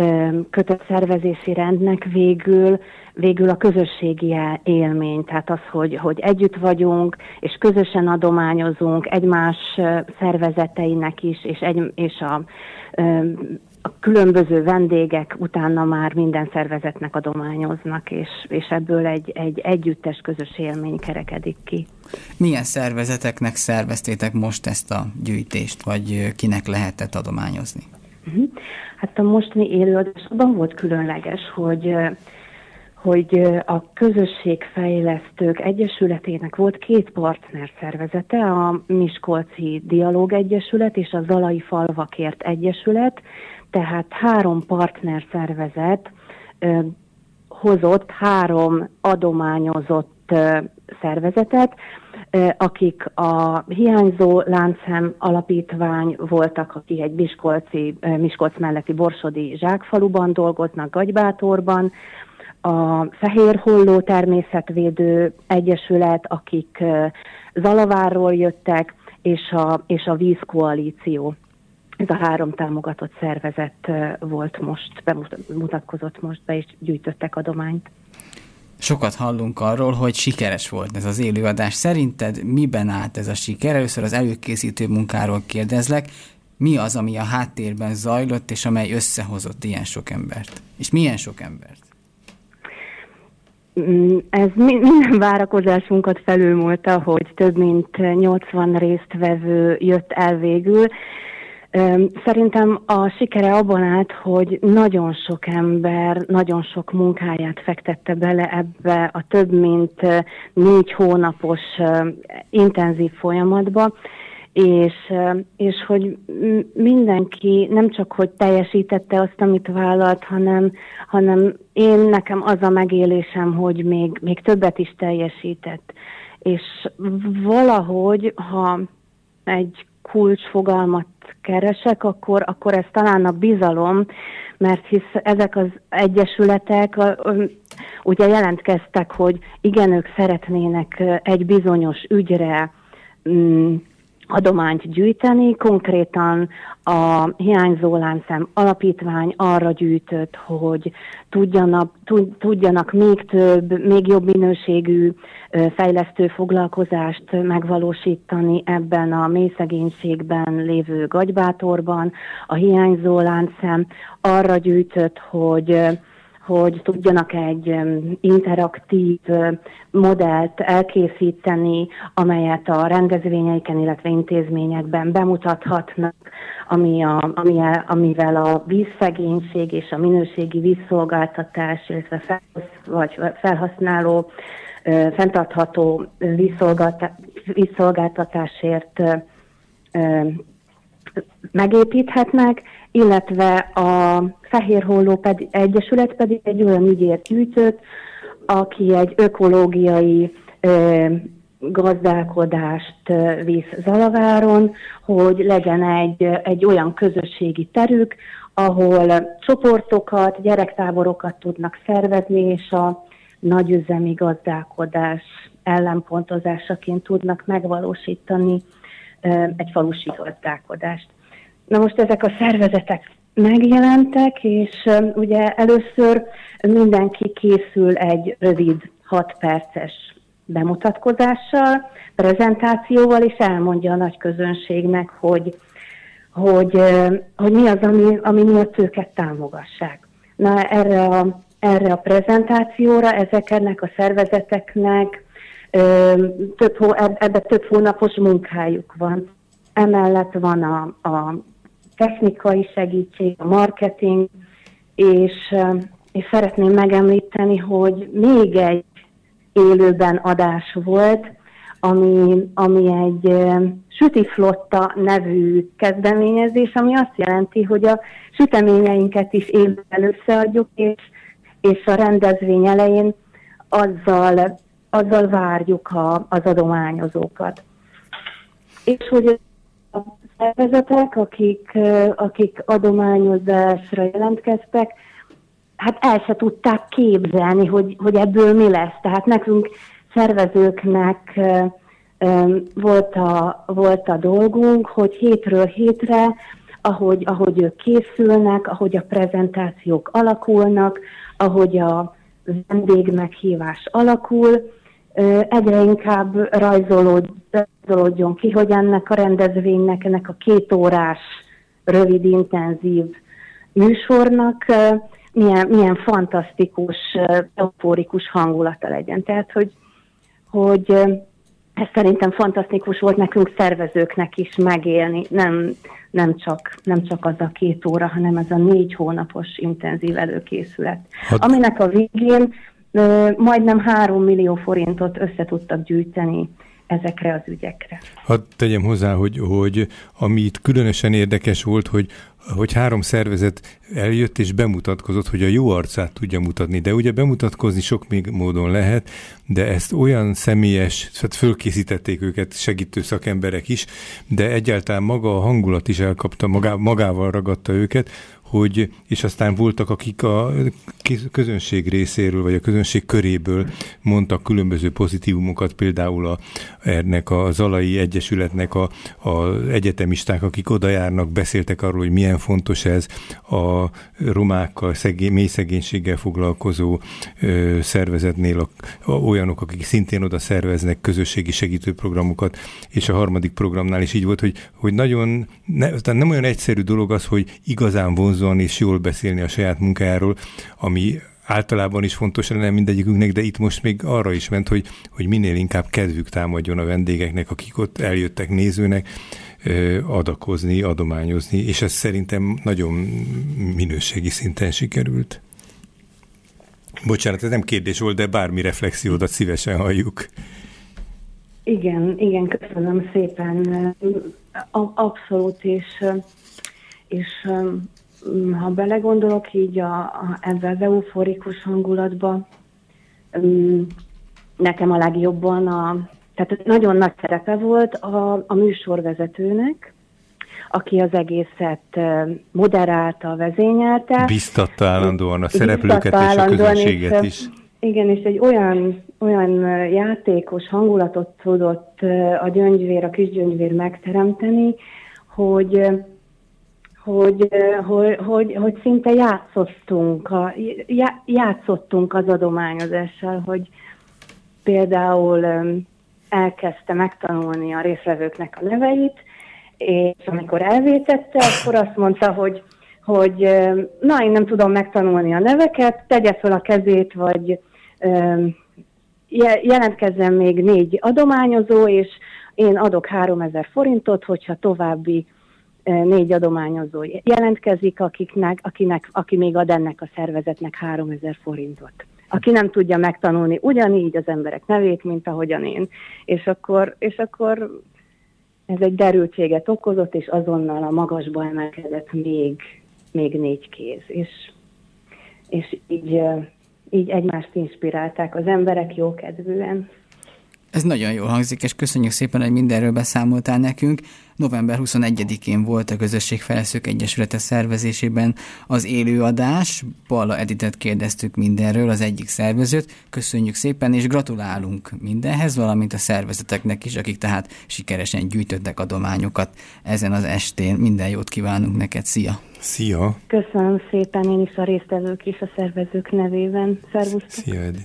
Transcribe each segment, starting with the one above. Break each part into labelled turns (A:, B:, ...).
A: kötött szervezési rendnek végül a közösségi élmény, tehát az, hogy együtt vagyunk, és közösen adományozunk egymás szervezeteinek is, és a különböző vendégek utána már minden szervezetnek adományoznak, és ebből egy együttes közös élmény kerekedik ki.
B: Milyen szervezeteknek szerveztétek most ezt a gyűjtést, vagy kinek lehetett adományozni?
A: Hát a mostani élőadásban volt különleges, hogy a Közösségfejlesztők Egyesületének volt 2 partner szervezete, a Miskolci Dialóg Egyesület és a Zalai Falvakért Egyesület, tehát 3 partner szervezet hozott 3 adományozott szervezetet, akik a Hiányzó Láncszem Alapítvány voltak, akik egy Miskolc melletti Borsodi Zsákfaluban dolgoznak, Gagybátorban, a Fehér Holló Természetvédő Egyesület, akik Zalavárról jöttek, és a Vízkoalíció. Ez a 3 támogatott szervezet volt most, bemutatkozott most be, és gyűjtöttek adományt.
B: Sokat hallunk arról, hogy sikeres volt ez az élőadás. Szerinted miben állt ez a siker? Először az előkészítő munkáról kérdezlek. Mi az, ami a háttérben zajlott, és amely összehozott ilyen sok embert? És milyen sok embert?
A: Ez minden várakozásunkat felülmúlta, hogy több mint 80 résztvevő jött el végül. Szerintem a sikere abban állt, hogy nagyon sok ember, nagyon sok munkáját fektette bele ebbe a több mint 4 hónapos intenzív folyamatba, és hogy mindenki nem csak hogy teljesítette azt, amit vállalt, hanem nekem az a megélésem, hogy még többet is teljesített. És valahogy, ha egy kulcsfogalmat keresek, akkor ez talán a bizalom, mert hisz ezek az egyesületek ugye jelentkeztek, hogy igen, ők szeretnének egy bizonyos ügyre adományt gyűjteni, konkrétan a Hiányzó Láncszem Alapítvány arra gyűjtött, hogy tudjanak még több, még jobb minőségű fejlesztő foglalkozást megvalósítani ebben a mély szegénységben lévő Gagybátorban. A Hiányzó Láncszem arra gyűjtött, hogy tudjanak egy interaktív modellt elkészíteni, amelyet a rendezvényeiken, illetve intézményekben bemutathatnak, amivel a vízszegénység és a minőségi vízszolgáltatás, illetve felhasználó, fenntartható vízszolgáltatásért megépíthetnek, illetve a Fehér Holló Egyesület pedig egy olyan ügyért gyűjtött, aki egy ökológiai gazdálkodást visz Zalaváron, hogy legyen egy olyan közösségi terük, ahol csoportokat, gyerektáborokat tudnak szervezni, és a nagyüzemi gazdálkodás ellenpontozásaként tudnak megvalósítani egy falusi gazdálkodást. Na most ezek a szervezetek megjelentek, és ugye először mindenki készül egy rövid 6 perces bemutatkozással, prezentációval, és elmondja a nagy közönségnek, hogy mi az, ami miatt őket támogassák. Na erre a prezentációra ezeknek a szervezeteknek ebben több hónapos munkájuk van. Emellett van a technikai segítség, a marketing, és szeretném megemlíteni, hogy még egy élőben adás volt, ami egy sütiflotta nevű kezdeményezés, ami azt jelenti, hogy a süteményeinket is élőben összeadjuk, és a rendezvény elején azzal várjuk az adományozókat. És hogy a szervezetek, akik adományozásra jelentkeztek, hát el se tudták képzelni, hogy ebből mi lesz. Tehát nekünk szervezőknek volt a dolgunk, hogy hétről hétre ahogy ők készülnek, ahogy a prezentációk alakulnak, ahogy a vendégmeghívás alakul, egyre inkább rajzolódjon ki, hogy ennek a rendezvénynek, ennek a 2 órás, rövid, intenzív műsornak milyen fantasztikus, euforikus hangulata legyen. Tehát, hogy ez szerintem fantasztikus volt nekünk szervezőknek is megélni, nem csak az a 2 óra, hanem ez a 4 hónapos intenzív előkészület. Aminek a végén majdnem 3 millió forintot össze tudtak gyűjteni ezekre az ügyekre.
C: Hadd tegyem hozzá, hogy ami itt különösen érdekes volt, hogy 3 szervezet eljött és bemutatkozott, hogy a jó arcát tudja mutatni. De ugye bemutatkozni sok még módon lehet, de ezt olyan személyes, tehát fölkészítették őket segítő szakemberek is, de egyáltalán maga a hangulat is elkapta, magával ragadta őket, és aztán voltak, akik a közönség részéről, vagy a közönség köréből mondtak különböző pozitívumokat, például ennek a Zalai Egyesületnek az egyetemisták, akik oda járnak, beszéltek arról, hogy milyen fontos ez a romákkal, mély szegénységgel foglalkozó szervezetnél, olyanok, akik szintén oda szerveznek közösségi segítőprogramokat, és a 3. programnál is így volt, hogy nagyon, nem olyan egyszerű dolog az, hogy igazán vonzóan és jól beszélni a saját munkájáról, ami általában is fontos lenne mindegyikünknek, de itt most még arra is ment, hogy minél inkább kedvük támadjon a vendégeknek, akik ott eljöttek nézőnek, adakozni, adományozni, és ez szerintem nagyon minőségi szinten sikerült. Bocsánat, ez nem kérdés volt, de bármi reflexiódat szívesen halljuk.
A: Igen, köszönöm szépen. Abszolút, és ha belegondolok így ebbe az euforikus hangulatba, nekem a legjobban, tehát nagyon nagy szerepe volt a műsorvezetőnek, aki az egészet moderálta, vezényelte.
C: Biztatta állandóan a szereplőket és a közönséget is.
A: Igen, és egy olyan játékos hangulatot tudott a Kisgyöngyvér megteremteni, hogy szinte játszottunk az adományozással, hogy például elkezdte megtanulni a résztvevőknek a neveit, és amikor elvétette, akkor azt mondta, hogy na, én nem tudom megtanulni a neveket, tegye fel a kezét, vagy jelentkezzen még 4 adományozó, és én adok 3000 forintot, hogyha további 4 adományozó jelentkezik, aki még ad ennek a szervezetnek 3000 forintot. Aki nem tudja megtanulni ugyanígy az emberek nevét, mint ahogyan én. És akkor ez egy derültséget okozott, és azonnal a magasba emelkedett még 4 kéz. És így egymást inspirálták az emberek jókedvűen.
B: Ez nagyon jól hangzik, és köszönjük szépen, hogy mindenről beszámoltál nekünk. November 21-én volt a Közösségfejlesztők Egyesülete szervezésében az élőadás. Balla Editet kérdeztük mindenről, az egyik szervezőt. Köszönjük szépen, és gratulálunk mindenhez, valamint a szervezeteknek is, akik tehát sikeresen gyűjtöttek adományokat ezen az estén. Minden jót kívánunk neked, szia!
C: Szia!
A: Köszönöm szépen, én is a résztvevők és a szervezők nevében. Szervusztok!
C: Szia, Edith!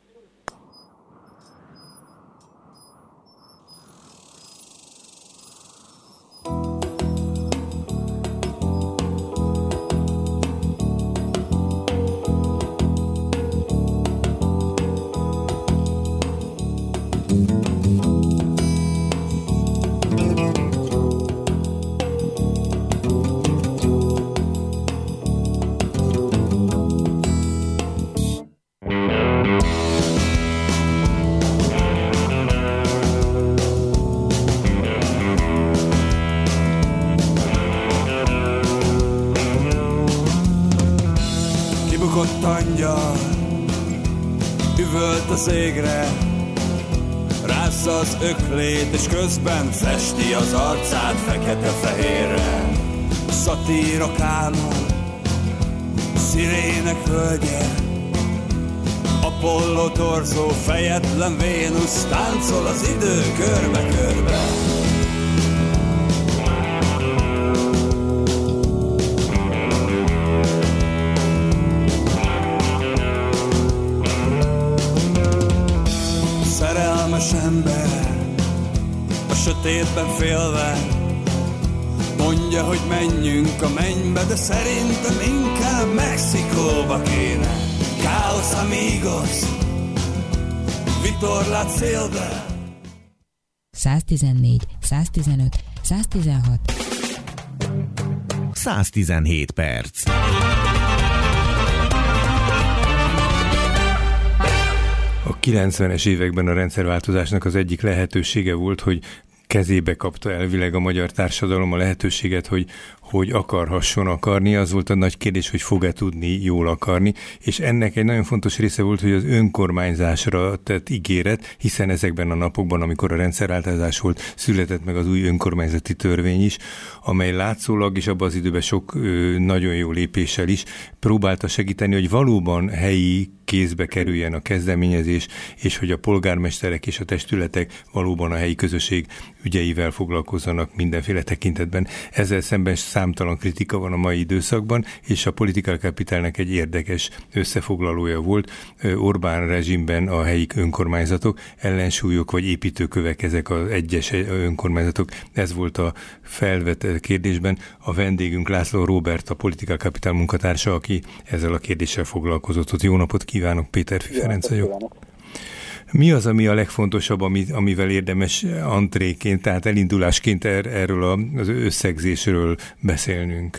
D: Égre rásza az öklét, és közben festi az arcát fekete-fehérre. A szatíra kánon, szirének völgye, Apollo torzó, fejetlen Vénusz, táncol az idő körbe-körbe. sötétben félve mondja, hogy menjünk a mennybe, de szerintem inkább Mexikóba kéne. Káosz amigos, vitorlát szélbe.
E: 114, 115, 116
F: 117 perc.
C: A 90-es években a rendszerváltozásnak az egyik lehetősége volt, hogy kezébe kapta elvileg a magyar társadalom a lehetőséget, hogy akarhasson akarni. Az volt a nagy kérdés, hogy fog-e tudni jól akarni, és ennek egy nagyon fontos része volt, hogy az önkormányzásra tett ígéret, hiszen ezekben a napokban, amikor a rendszerváltozás volt, született meg az új önkormányzati törvény is, amely látszólag és abban az időben sok nagyon jó lépéssel is próbálta segíteni, hogy valóban helyi kézbe kerüljen a kezdeményezés, és hogy a polgármesterek és a testületek valóban a helyi közösség ügyeivel foglalkozzanak mindenféle tekintetben. Ezzel szemben számtalan kritika van a mai időszakban, és a Political Capitalnek egy érdekes összefoglalója volt. Orbán rezsimben a helyi önkormányzatok, ellensúlyok vagy építőkövek ezek az egyes önkormányzatok. Ez volt a felvetett kérdésben. A vendégünk László Róbert, a Political Capital munkatársa, aki ezzel a kérdéssel foglalkozott. Jó napot kívánok, Péterfi Ferenc vagyok. Mi az, ami a legfontosabb, amivel érdemes antréként, tehát elindulásként erről az összegzésről beszélnünk?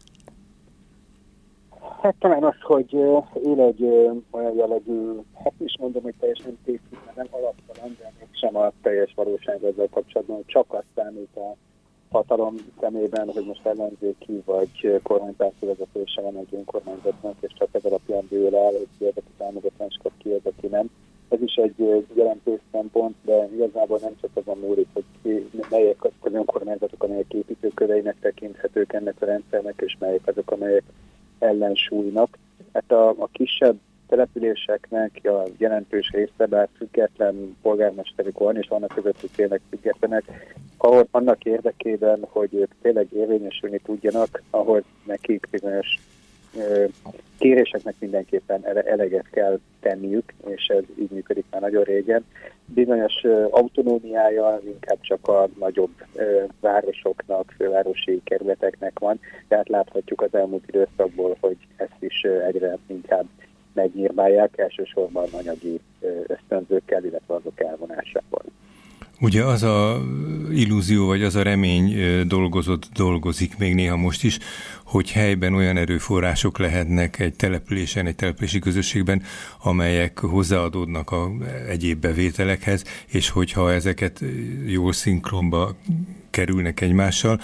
G: Hát talán az, hogy él egy olyan jellegű, hát is mondom, hogy teljesen tészít, nem alaptalan, de mégsem a teljes valóság ezzel kapcsolatban, csak azt számít a hatalom szemében, hogy most ellenzéki vagy kormánypárti vezetése van egy önkormányzatnak, és csak ez alapján dől el, hogy ki az, aki támogatást kap, ki az, aki nem. Ez is egy jelentős szempont, de igazából nem csak azon múlik, hogy melyek azok az önkormányzatok, amelyek építőköveinek tekinthetők ennek a rendszernek, és melyek azok, amelyek ellensúlynak. Hát a kisebb településeknek a jelentős része, bár független polgármesterük van, és vannak közöttük tényleg függetlenek, ahol annak érdekében, hogy ők tényleg érvényesülni tudjanak, ahol nekik bizonyos kéréseknek mindenképpen eleget kell tenniük, és ez így működik már nagyon régen. Bizonyos autonómiája inkább csak a nagyobb városoknak, fővárosi kerületeknek van, tehát láthatjuk az elmúlt időszakból, hogy ezt is egyre inkább megnyírbálják, elsősorban anyagi ösztönzőkkel, illetve azok elvonásával.
C: Ugye az a illúzió, vagy az a remény dolgozik még néha most is, hogy helyben olyan erőforrások lehetnek egy településen, egy települési közösségben, amelyek hozzáadódnak a egyéb bevételekhez, és hogyha ezeket jól szinkronba kerülnek egymással,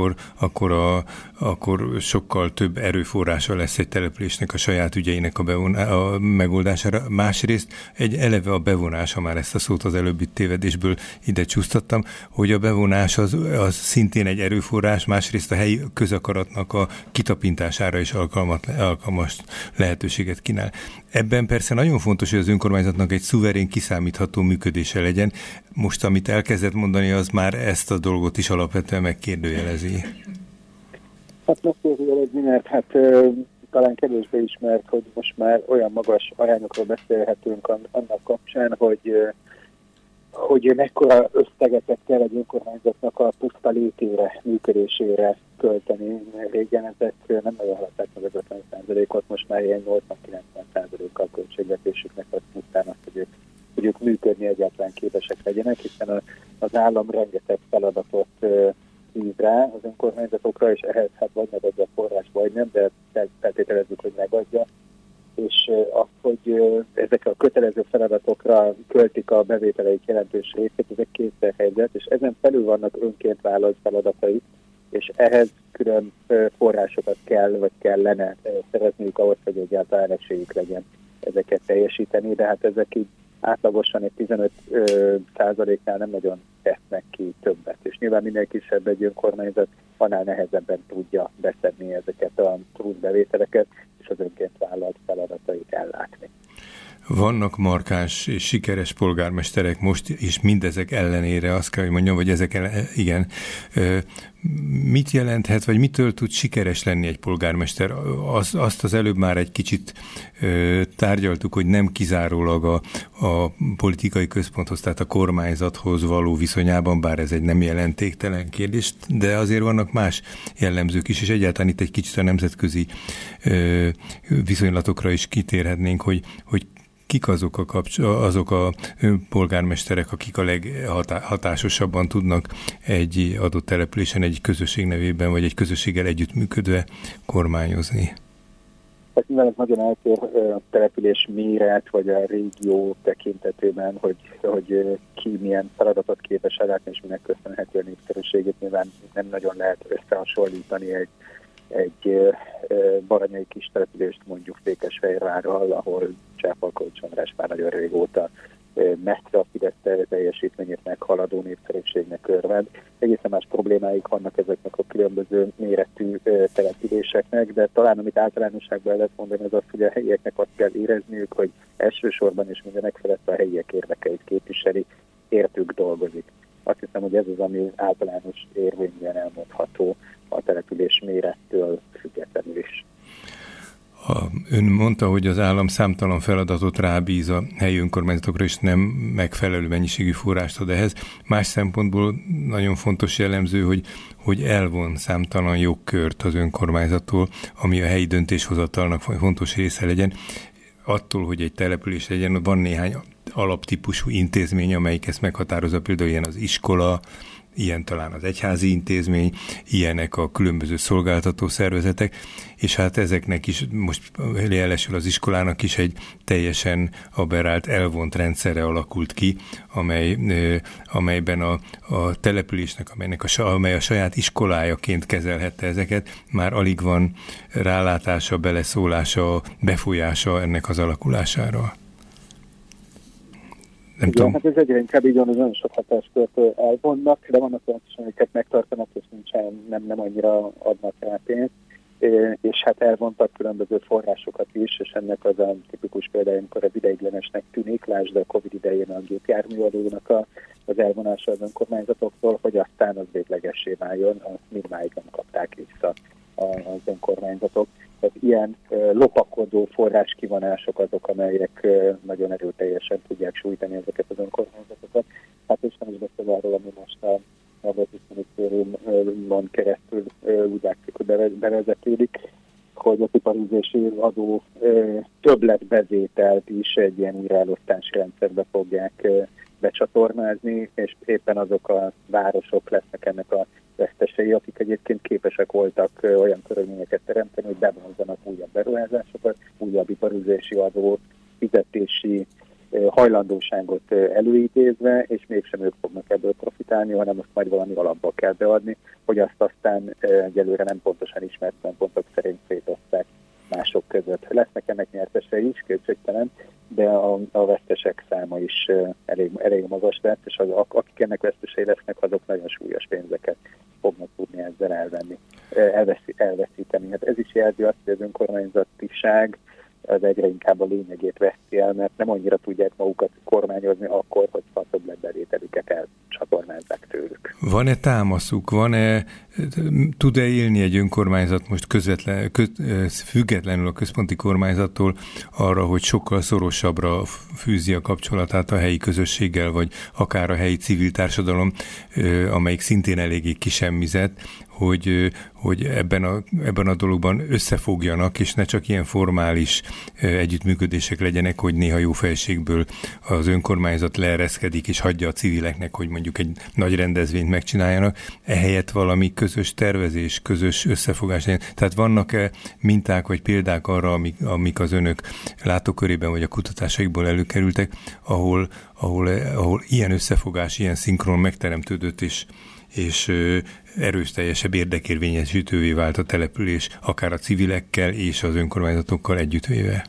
C: akkor sokkal több erőforrása lesz egy településnek a saját ügyeinek a megoldására. Másrészt egy eleve a bevonás, ha már ezt a szót az előbbi tévedésből ide csúsztattam, hogy a bevonás az szintén egy erőforrás, másrészt a helyi közakaratnak a kitapintására is alkalmas lehetőséget kínál. Ebben persze nagyon fontos, hogy az önkormányzatnak egy szuverén, kiszámítható működése legyen. Most, amit elkezdett mondani, az már ezt a dolgot is alapvetően megkérdőjelezi.
G: Hát megkérdőjelezni, mert talán kevésbé ismert, hogy most már olyan magas arányokról beszélhetünk annak kapcsán, hogy mekkora összegeket kell egy önkormányzatnak a puszta létére, működésére költeni. Régen ezek nem nagyon haladták meg az 50%-ot, most már ilyen 80-90%-kal költségvetésüknek az pusztán azt, hogy ők működni egyáltalán képesek legyenek, hiszen az állam rengeteg feladatot bíz rá az önkormányzatokra, és ehhez hát vagy megadja a forrás, vagy nem, de feltételezzük, hogy megadja. És az, hogy ezekre a kötelező feladatokra költik a bevételeik jelentős részét, ezek kétszer helyzet, és ezen felül vannak önként vállalt feladatai, és ehhez külön forrásokat kell, vagy kellene szerezniük ahhoz, hogy egyáltalán esélyük legyen ezeket teljesíteni, de hát ezek így átlagosan egy 15%-nál nem nagyon tesznek ki többet. És nyilván minél kisebb egy önkormányzat, annál nehezebben tudja beszedni ezeket a bevételeket, és az önként vállalt feladatait ellátni.
C: Vannak markáns és sikeres polgármesterek most, és mindezek ellenére azt kell, hogy mondjam, vagy ezek igen, mit jelenthet, vagy mitől tud sikeres lenni egy polgármester? Azt az előbb már egy kicsit tárgyaltuk, hogy nem kizárólag a politikai központhoz, tehát a kormányzathoz való viszonyában, bár ez egy nem jelentéktelen kérdés, de azért vannak más jellemzők is, és egyáltalán itt egy kicsit a nemzetközi viszonylatokra is kitérhetnénk, hogy kik azok a polgármesterek, akik a leghatásosabban tudnak egy adott településen, egy közösség nevében, vagy egy közösséggel együttműködve kormányozni?
G: Hát nyilván ez nagyon eltér a település méret, vagy a régió tekintetében, hogy ki milyen feladatot képes ellátni, és minek köszönheti a népszerűségét. Nyilván nem nagyon lehet összehasonlítani egy baranyai kis települést mondjuk Székesfehérvárral, ahol Csápalkovics András már nagyon régóta messze a Fidesz teljesítményét meghaladó népszerűségnek örvend. Egészen más problémáik vannak ezeknek a különböző méretű településeknek, de talán amit általánosságban lehet mondani, az az, hogy a helyieknek azt kell érezniük, hogy elsősorban és mindenek felett a helyiek érdekeit képviseli, értük dolgozik. Azt hiszem, hogy ez az, ami általános érvényűen elmondható a település mérettől függetlenül is.
C: Ön mondta, hogy az állam számtalan feladatot rábíz a helyi önkormányzatokra, és nem megfelelő mennyiségű forrást ad ehhez. Más szempontból nagyon fontos jellemző, hogy elvon számtalan jogkört az önkormányzattól, ami a helyi döntéshozatalnak fontos része legyen. Attól, hogy egy település legyen, van néhány alaptípusú intézmény, amelyik ezt meghatározza, például ilyen az iskola, ilyen talán az egyházi intézmény, ilyenek a különböző szolgáltató szervezetek, és hát ezeknek is most jelesül az iskolának is egy teljesen aberrált, elvont rendszere alakult ki, amelyben a településnek, amely a saját iskolájaként kezelhette ezeket, már alig van rálátása, beleszólása, befolyása ennek az alakulására.
G: Nem tudom. Hát ez egyre inkább így van, hogy nagyon sok hatáskört elvonnak, de vannak olyan is, amiket megtartanak, és nem annyira adnak rá pénzt, és hát elvontak különböző forrásokat is, és ennek az a tipikus példája, amikor az ideiglenesnek tűnik, lásd a Covid idején a gépjárműadónak az elvonása az önkormányzatoktól, hogy aztán az véglegessé váljon, mindmáig nem kapták vissza az önkormányzatok. Tehát ilyen lopakodó forráskivonások azok, amelyek nagyon erőteljesen tudják sújtani ezeket az önkormányzatokat. Hát és nem is beszél arról, ami most a vezetőminisztériumon keresztül úgy látszik, hogy bevezetődik, hogy a iparűzési adó többletbevételt is egy ilyen újraelosztási rendszerbe fogják becsatornázni, és éppen azok a városok lesznek ennek a vesztesei, akik egyébként képesek voltak olyan körülményeket teremteni, hogy bevonzanak újabb beruházásokat, újabb iparűzési adó, fizetési hajlandóságot előidézve, és mégsem ők fognak ebből profitálni, hanem most majd valami alapba kell beadni, hogy azt aztán egyelőre nem pontosan ismert szempontok szerint szétoszták mások között. Lesznek ennek nyertesei is, kétségtelen, de a vesztesek száma is elég magas lesz, és akik ennek vesztesei lesznek, azok nagyon súlyos pénzeket fognak tudni ezzel elveszíteni. Hát ez is jelzi azt, hogy az önkormányzatiság az egyre inkább a lényegét veszi el, mert nem annyira tudják magukat kormányozni akkor, hogy a többletbevételüket elcsatornázzák tőlük.
C: Van-e támaszuk, tud-e élni egy önkormányzat most függetlenül a központi kormányzattól arra, hogy sokkal szorosabbra fűzi a kapcsolatát a helyi közösséggel, vagy akár a helyi civil társadalom, amelyik szintén eléggé kisemmizett, hogy ebben a dologban összefogjanak, és ne csak ilyen formális együttműködések legyenek, hogy néha jó fejségből az önkormányzat leereszkedik, és hagyja a civileknek, hogy mondjuk egy nagy rendezvényt megcsináljanak, ehelyett valami közös tervezés, közös összefogás legyen. Tehát vannak-e minták vagy példák arra, amik az önök látókörében vagy a kutatásaikból előkerültek, ahol ilyen összefogás, ilyen szinkron megteremtődött, és erőteljesebb érdekérvényesítővé vált a település, akár a civilekkel és az önkormányzatokkal együttvéve?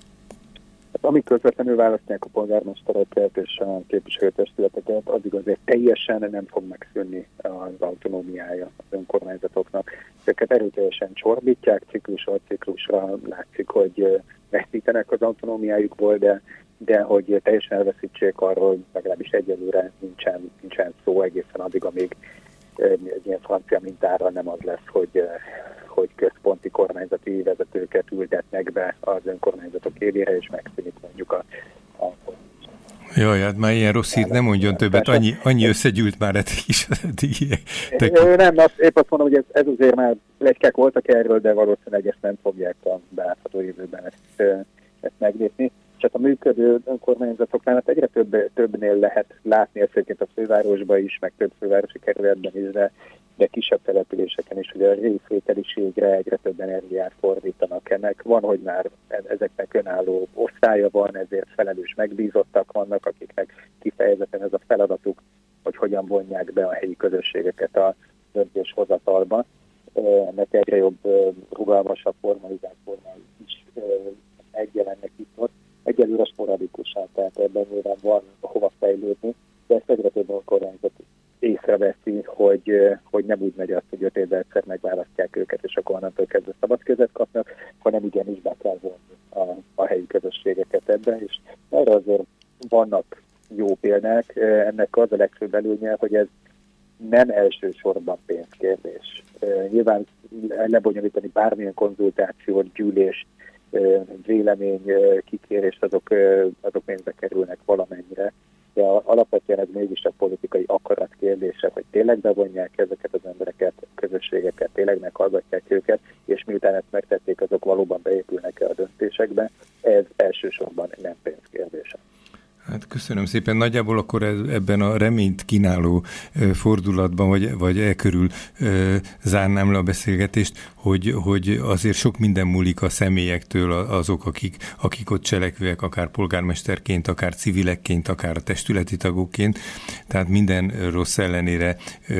G: Amíg közvetlenül választják a polgármestereket és a képviselőtestületeket, addig azért teljesen nem fog megszűnni az autonómiája az önkormányzatoknak. Ezeket erőteljesen csorbítják, ciklusról ciklusra látszik, hogy veszítenek az autonómiájukból, de hogy teljesen elveszítsék arról, hogy legalábbis egyelőre nincsen szó egészen addig, amíg egy ilyen francia mintára nem az lesz, hogy központi kormányzati vezetőket ültetnek be az önkormányzatok élére, és megszűnik mondjuk a
C: Jaj, hát már ilyen rossz hírt nem mondjon többet, annyi összegyűlt már eddig is az eddigiek.
G: Nem, épp azt mondom, hogy ez azért már pletykák voltak erről, de valószínűleg ezt nem fogják a beátható időben ezt meglépni. És hát a működő önkormányzatoknál hát egyre többnél lehet látni egyébként a fővárosban is, meg több fővárosi kerületben is, de kisebb településeken is, hogy a részvételiségre egyre több energiát fordítanak ennek. Van, hogy már ezeknek önálló osztálya van, ezért felelős megbízottak vannak, akiknek kifejezetten ez a feladatuk, hogy hogyan vonják be a helyi közösségeket a döntéshozatalba. Ennek egyre jobb, rugalmasabb, formalizált formái is megjelennek itt ott. Egyelőre sporadikusan, tehát ebben nyilván van hova fejlődni, de ezt egyre több önkormányzat észreveszi, hogy nem úgy megy azt, hogy 5 évvel egyszer megválasztják őket, és akkor onnantól kezdve szabad kezet kapnak, hanem igenis be kell vonni a helyi közösségeket ebben, és erre azért vannak jó példák. Ennek az a legfőbb előnye, hogy ez nem elsősorban pénzkérdés. Nyilván lebonyolítani bármilyen konzultációt, gyűlést, vélemény, kikérést, azok pénzbe kerülnek valamennyire, de alapvetően ez mégis a politikai akarat kérdése, hogy tényleg bevonják ezeket az embereket, közösségeket, tényleg meghallgatják őket, és miután ezt megtették, azok valóban beépülnek-e a döntésekbe, ez elsősorban nem pénzkérdése.
C: Hát köszönöm szépen. Nagyjából akkor ebben a reményt kínáló fordulatban, vagy körül zárnám le a beszélgetést, hogy azért sok minden múlik a személyektől, azok, akik ott cselekvőek, akár polgármesterként, akár civilekként, akár a testületi tagokként. Tehát minden rossz ellenére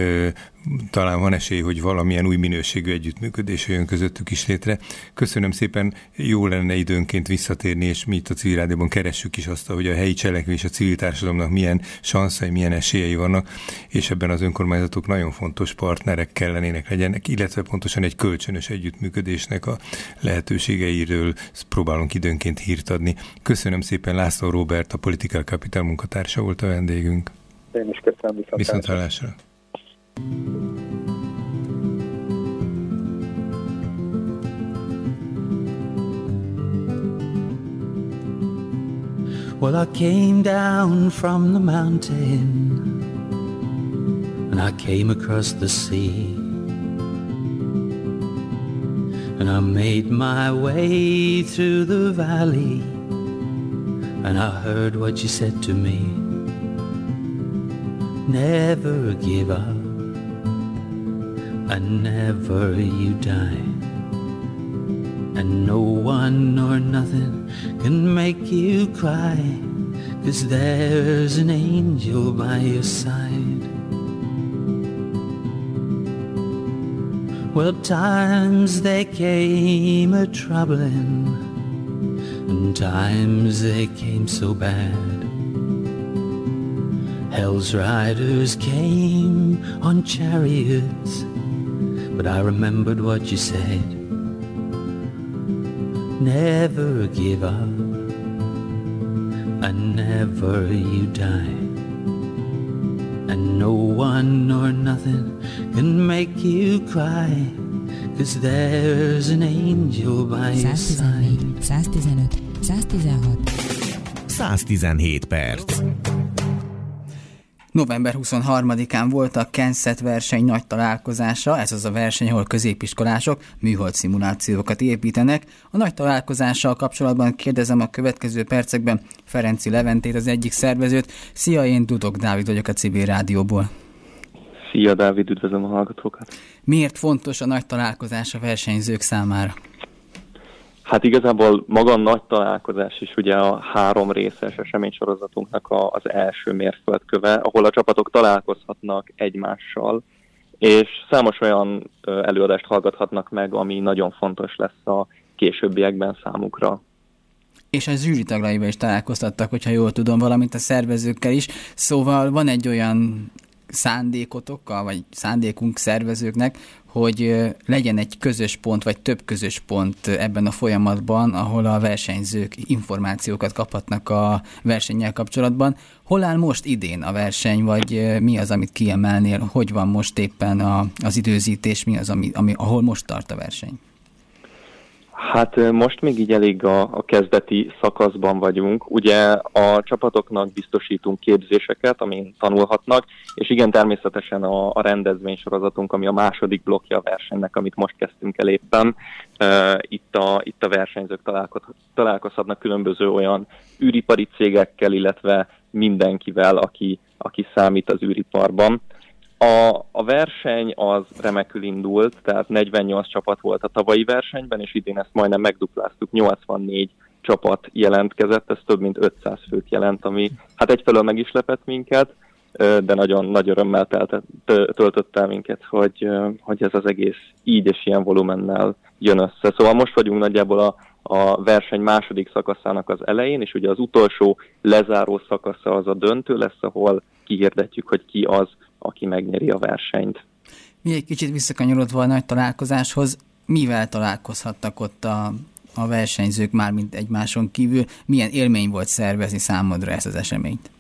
C: talán van esély, hogy valamilyen új minőségű együttműködés jön közöttük is létre. Köszönöm szépen, jó lenne időnként visszatérni, és mi itt a Civil Rádióban keressük is azt, hogy a helyi cselekvés, a civil társadalomnak milyen sanszai, milyen esélyei vannak, és ebben az önkormányzatok nagyon fontos partnerek kellenének legyenek, illetve pontosan egy kölcsönös együttműködésnek a lehetőségeiről próbálunk időnként hírt adni. Köszönöm szépen, László Róbert, a Political Capital munkatársa volt a vendégünk.
G: Én is köszönöm,
C: viszonthallásra.
F: Well, I came down from the mountain and I came across the sea and I made my way through the valley and I heard what you said to me. Never give up and never you die, and no one or nothing can make you cry, 'cause there's an angel by your side. Well, times they came a-troubling, and times they came so bad. Hell's riders came on chariots, but I remembered what you said. Never give up and never you die, and no one or nothing can make you cry, 'cause there's an angel by your side.
E: 115, 116,
H: 117 perc.
B: November 23-án volt a Kenset verseny nagy találkozása, ez az a verseny, ahol középiskolások műhold szimulációkat építenek. A nagy találkozással kapcsolatban kérdezem a következő percekben Ferenci Leventét, az egyik szervezőt. Szia, én Dudok Dávid vagyok a Civil Rádióból.
I: Szia Dávid, üdvözlöm a hallgatókat.
B: Miért fontos a nagy találkozás a versenyzők számára?
I: Hát igazából maga a nagy találkozás is ugye a 3 részes eseménysorozatunknak az első mérföldköve, ahol a csapatok találkozhatnak egymással, és számos olyan előadást hallgathatnak meg, ami nagyon fontos lesz a későbbiekben számukra.
B: És a zsűri tagjaival is találkoztattak, hogyha jól tudom, valamint a szervezőkkel is. Szóval van egy olyan szándékotokkal, vagy szándékunk szervezőknek, hogy legyen egy közös pont, vagy több közös pont ebben a folyamatban, ahol a versenyzők információkat kaphatnak a versennyel kapcsolatban. Hol áll most idén a verseny, vagy mi az, amit kiemelnél? Hogy van most éppen az időzítés, mi az, ahol most tart a verseny?
I: Hát most még így elég a kezdeti szakaszban vagyunk. Ugye a csapatoknak biztosítunk képzéseket, amin tanulhatnak, és igen, természetesen a rendezvénysorozatunk, ami a második blokkja a versenynek, amit most kezdtünk el éppen. Itt a versenyzők találkozhatnak különböző olyan űripari cégekkel, illetve mindenkivel, aki számít az űriparban. A verseny az remekül indult, tehát 48 csapat volt a tavalyi versenyben, és idén ezt majdnem megdupláztuk, 84 csapat jelentkezett, ez több mint 500 főt jelent, ami hát egyfelől meg is lepett minket, de nagyon nagy örömmel töltött el minket, hogy ez az egész így és ilyen volumennel jön össze. Szóval most vagyunk nagyjából a verseny második szakaszának az elején, és ugye az utolsó lezáró szakasza az a döntő lesz, ahol kihirdetjük, hogy ki az, aki megnyeri a versenyt.
B: Mi egy kicsit visszakanyarodva a nagy találkozáshoz, mivel találkozhattak ott a versenyzők már mint egymáson kívül? Milyen élmény volt szervezni számodra ezt az eseményt?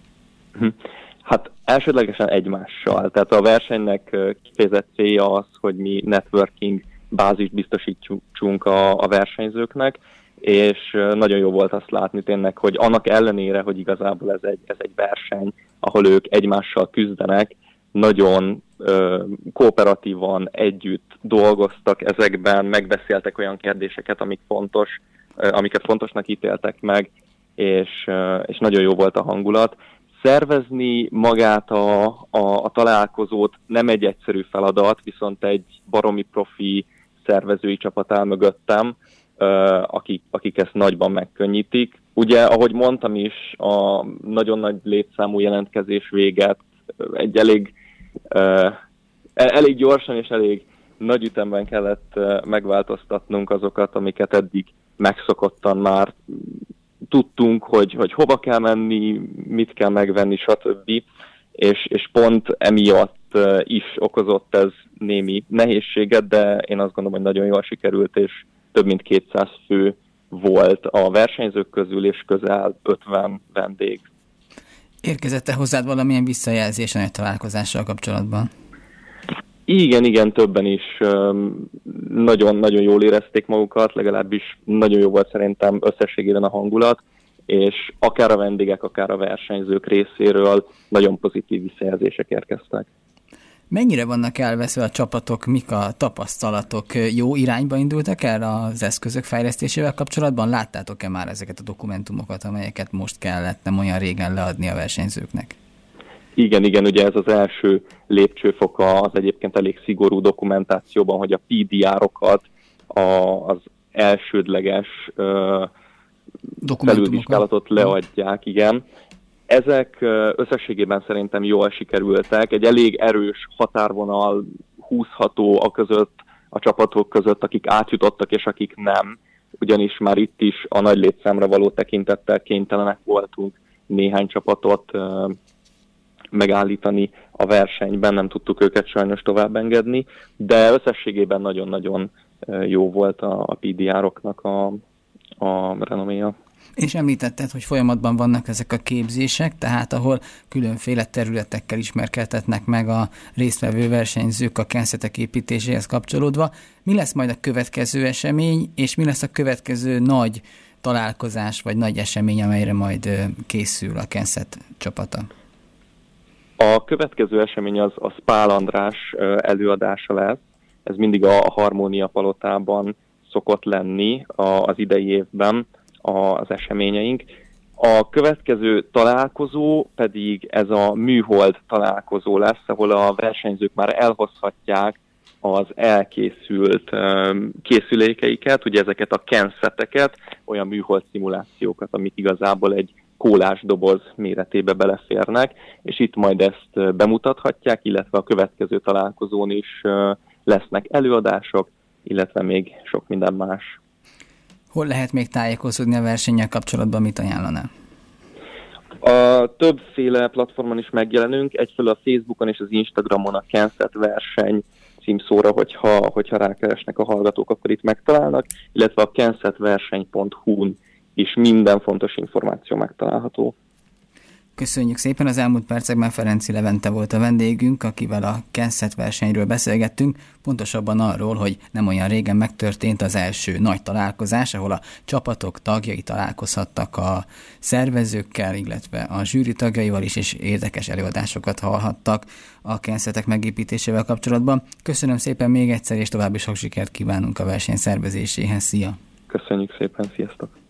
I: Hát elsődlegesen egymással. Tehát a versenynek kifejezett célja az, hogy mi networking bázist biztosítsunk a versenyzőknek, és nagyon jó volt azt látni tényleg, hogy annak ellenére, hogy igazából ez egy verseny, ahol ők egymással küzdenek, nagyon kooperatívan együtt dolgoztak ezekben, megbeszéltek olyan kérdéseket, amiket fontosnak ítéltek meg, és nagyon jó volt a hangulat. Szervezni magát a találkozót nem egy egyszerű feladat, viszont egy baromi profi szervezői csapat áll mögöttem, akik ezt nagyban megkönnyítik. Ugye, ahogy mondtam is, a nagyon nagy létszámú jelentkezés véget egy elég gyorsan és elég nagy ütemben kellett megváltoztatnunk azokat, amiket eddig megszokottan már tudtunk, hogy hova kell menni, mit kell megvenni, stb. És pont emiatt is okozott ez némi nehézséget, de én azt gondolom, hogy nagyon jól sikerült, és több mint 200 fő volt a versenyzők közül, és közel 50 vendég.
B: Érkezett-e hozzád valamilyen visszajelzés a találkozással kapcsolatban?
I: Igen, többen is nagyon-nagyon jól érezték magukat, legalábbis nagyon jó volt szerintem összességében a hangulat, és akár a vendégek, akár a versenyzők részéről nagyon pozitív visszajelzések érkeztek.
B: Mennyire vannak elveszve a csapatok, mik a tapasztalatok? Jó irányba indultak el az eszközök fejlesztésével kapcsolatban? Láttátok-e már ezeket a dokumentumokat, amelyeket most kellett nem olyan régen leadni a versenyzőknek? Igen, ugye ez az első lépcsőfoka az egyébként elég szigorú dokumentációban, hogy a PDR-okat, az elsődleges felülvizsgálatot leadják, igen. Ezek összességében szerintem jól sikerültek. Egy elég erős határvonal húzható a csapatok között, akik átjutottak és akik nem. Ugyanis már itt is a nagy létszámra való tekintettel kénytelenek voltunk néhány csapatot megállítani a versenyben, nem tudtuk őket sajnos tovább engedni, de összességében nagyon-nagyon jó volt a PDR-oknak a renoméja. És említetted, hogy folyamatban vannak ezek a képzések, tehát ahol különféle területekkel ismerkedtetnek meg a résztvevő versenyzők a kenszetek építéséhez kapcsolódva. Mi lesz majd a következő esemény, és mi lesz a következő nagy találkozás, vagy nagy esemény, amelyre majd készül a kenszet csapata?
I: A következő esemény az a Spál András előadása lesz. Ez mindig a Harmónia Palotában szokott lenni az idei évben az eseményeink. A következő találkozó pedig ez a műhold találkozó lesz, ahol a versenyzők már elhozhatják az elkészült készülékeiket, ugye ezeket a kenszeteket, olyan műhold szimulációkat, amik igazából egy kólás doboz méretébe beleférnek, és itt majd ezt bemutathatják, illetve a következő találkozón is lesznek előadások, illetve még sok minden más.
B: Hol lehet még tájékozódni a versennyel kapcsolatban, mit ajánlanál?
I: A többféle platformon is megjelenünk, egyfelől a Facebookon és az Instagramon a Kenset verseny címszóra, hogyha rákeresnek a hallgatók, akkor itt megtalálnak, illetve a kensetverseny.hu-n is minden fontos információ megtalálható.
B: Köszönjük szépen, az elmúlt percekben Ferenczy Levente volt a vendégünk, akivel a Kenset versenyről beszélgettünk, pontosabban arról, hogy nem olyan régen megtörtént az első nagy találkozás, ahol a csapatok tagjai találkozhattak a szervezőkkel, illetve a zsűri tagjaival is, és érdekes előadásokat hallhattak a Kensetek megépítésével kapcsolatban. Köszönöm szépen még egyszer, és további sok sikert kívánunk a verseny szervezéséhez. Szia!
I: Köszönjük szépen, sziasztok!